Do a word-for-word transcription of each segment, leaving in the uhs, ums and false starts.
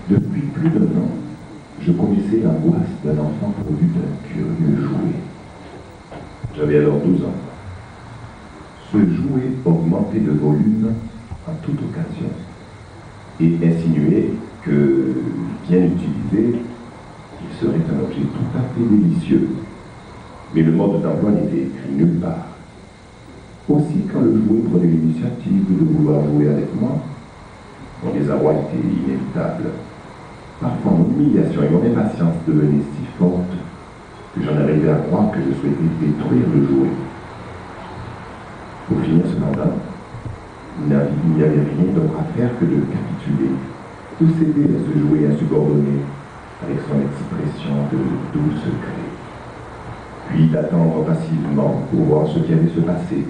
Depuis plus d'un an, je connaissais l'angoisse d'un enfant pourvu d'un curieux jouet. J'avais alors douze ans. Ce jouet augmentait de volume en toute occasion et insinuait que, bien utilisé, il serait un objet tout à fait délicieux. Mais le mode d'emploi n'était écrit nulle part. Aussi, quand le jouet prenait l'initiative de vouloir jouer avec moi, mon désarroi était inévitable. Parfois, mon humiliation et mon impatience devenaient si fortes que j'en arrivais à croire que je souhaitais détruire le jouet. Pour finir cependant, il n'y avait rien d'autre à faire que de capituler, de céder à ce jouet insubordonné avec son expression de doux secret, puis d'attendre passivement pour voir ce qui allait se passer.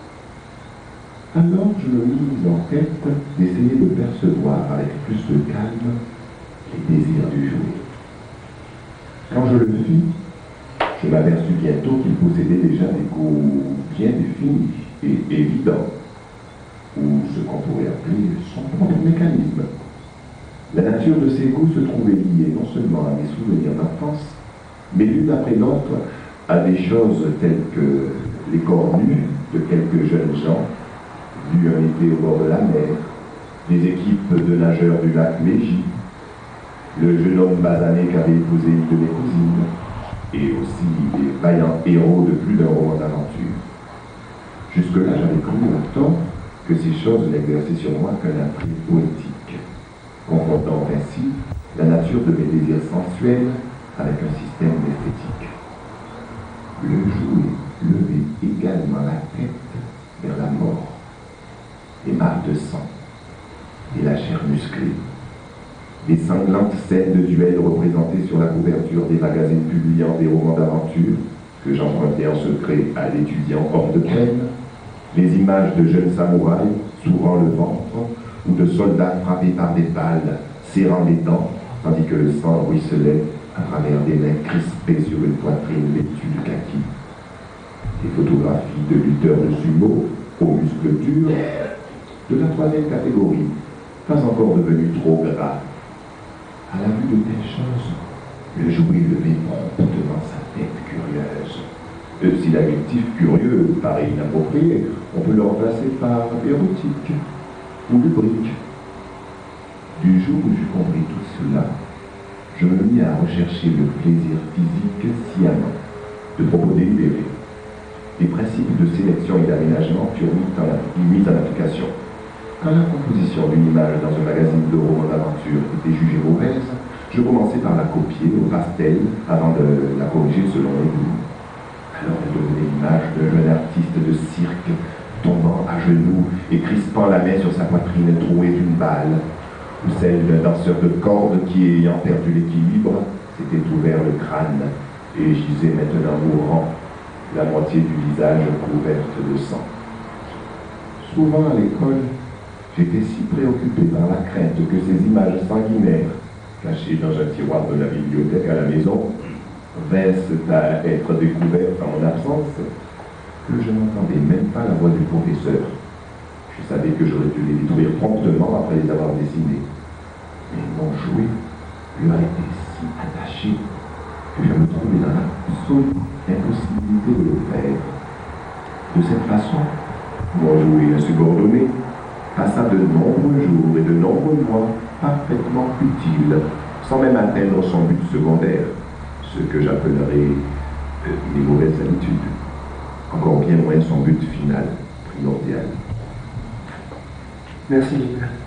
Alors je me mis en tête d'essayer de percevoir avec plus de calme les désirs du jouet. Quand je le fis, je m'aperçus bientôt qu'il possédait déjà des goûts bien définis et évidents, ou ce qu'on pourrait appeler son propre mécanisme. La nature de ses goûts se trouvait liée non seulement à mes souvenirs d'enfance, mais l'une après l'autre à des choses telles que les corps nus de quelques jeunes gens, vus un été au bord de la mer, les équipes de nageurs du lac Légy, le jeune homme basané qu'avait épousé une de mes cousines, et aussi les vaillants héros de plus d'un roman d'aventure. Jusque-là, j'avais cru à tort que ces choses n'exerçaient sur moi qu'un attrait poétique, confrontant ainsi la nature de mes désirs sensuels avec un système esthétique. Le jouet levait également la tête vers la mort, les marques de sang et la chair musclée. Les sanglantes scènes de duel représentées sur la couverture des magazines publiant des romans d'aventure que j'empruntais en secret à l'étudiant hors de peine, les images de jeunes samouraïs s'ouvrant le ventre ou de soldats frappés par des balles, serrant les dents, tandis que le sang ruisselait à travers des mains crispées sur une poitrine vêtue de kaki. Des photographies de lutteurs de sumo aux muscles durs, de la troisième catégorie, pas encore devenus trop gras. À la vue de telles choses, le jouet levait promptement sa tête curieuse. Euh, si l'adjectif curieux paraît inapproprié, on peut le remplacer par érotique ou lubrique. Du jour où j'eus compris tout cela, je me mis à rechercher le plaisir physique sciemment, de propos délibérés. Les principes de sélection et d'aménagement furent mis en, mis en application. Quand la composition d'une image dans un magazine de romans d'aventure était jugée mauvaise, je commençais par la copier au pastel avant de la corriger selon les goûts. Alors elle devenait l'image d'un jeune artiste de cirque tombant à genoux et crispant la main sur sa poitrine trouée d'une balle, ou celle d'un danseur de corde qui, ayant perdu l'équilibre, s'était ouvert le crâne et gisait maintenant mourant, la moitié du visage couverte de sang. Souvent à l'école, j'étais si préoccupé par la crainte que ces images sanguinaires, cachées dans un tiroir de la bibliothèque à la maison, vinssent à être découvertes en mon absence, que je n'entendais même pas la voix du professeur. Je savais que j'aurais dû les détruire promptement après les avoir dessinés. Mais mon jouet leur était si attaché que je me trouvais dans l'absolue impossibilité de le faire. De cette façon, mon jouet insubordonné passa de nombreux jours et de nombreux mois parfaitement utiles, sans même atteindre son but secondaire, ce que j'appellerais euh, les mauvaises habitudes, encore bien moins son but final, primordial. Merci, Gilles.